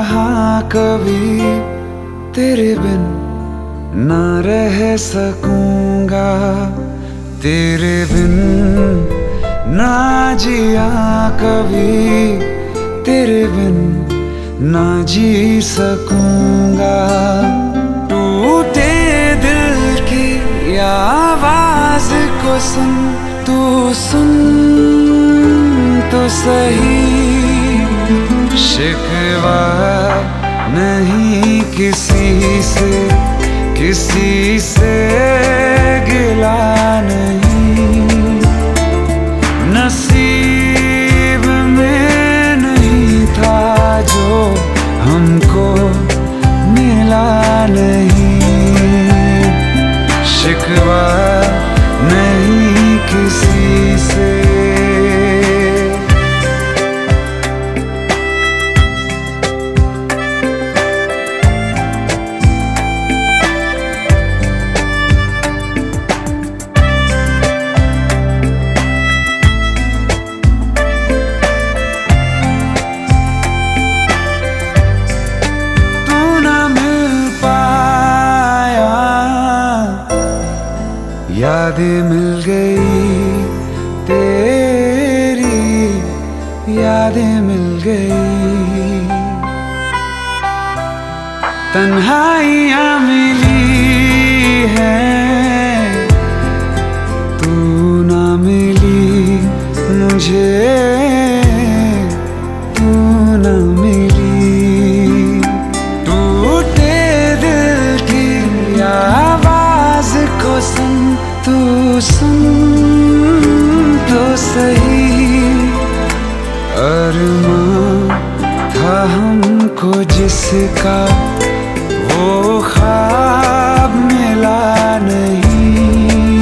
यहाँ कभी तेरे बिन ना रह सकूंगा, तेरे बिन ना जिया कभी, तेरे बिन ना जी सकूंगा। टूटे दिल की आवाज को सुन, तू सुन तो सही, शिकवा नहीं किसी से, किसी से गिला नहीं, नसीब में नहीं था जो हमको मिला नहीं, शिकवा नहीं किसी से। यादें मिल गई तेरी, यादें मिल गई, तन्हाइयाँ मिली हैं, तू ना मिली मुझे, तू ना मिली। टूटे दिल की आवाज को सुन, तू सुन तो सही, अरमां था हमको जिसका वो ख्वाब मिला नहीं,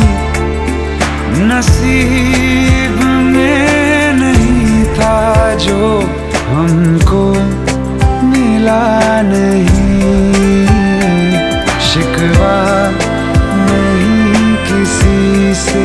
नसीब में नहीं था जो हमको मिला नहीं, शिकवा नहीं किसी से।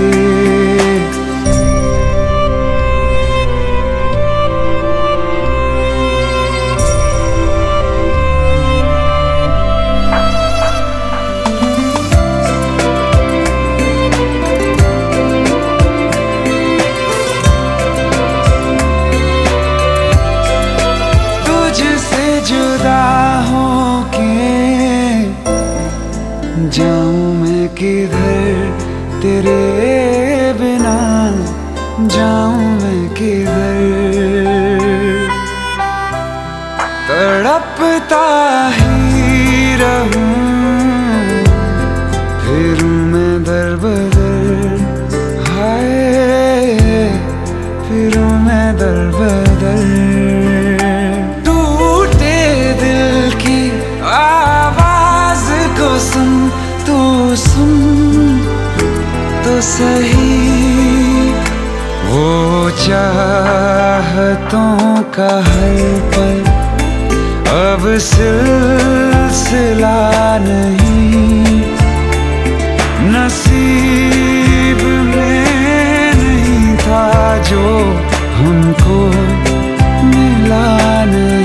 तुझसे जुदा होके जाऊं मैं किधर, तेरे बिना जाऊं मैं किधर, तड़पता ही रहूं फिरूं मैं दर बदर, हाय फिरूं मैं दर बदर। टूटे दिल की आवाज को सुन, तू सुन तो सही, वो चाहतों का हर पल अब सिलसिला नहीं, नसीब में नहीं था जो हमको मिला नहीं।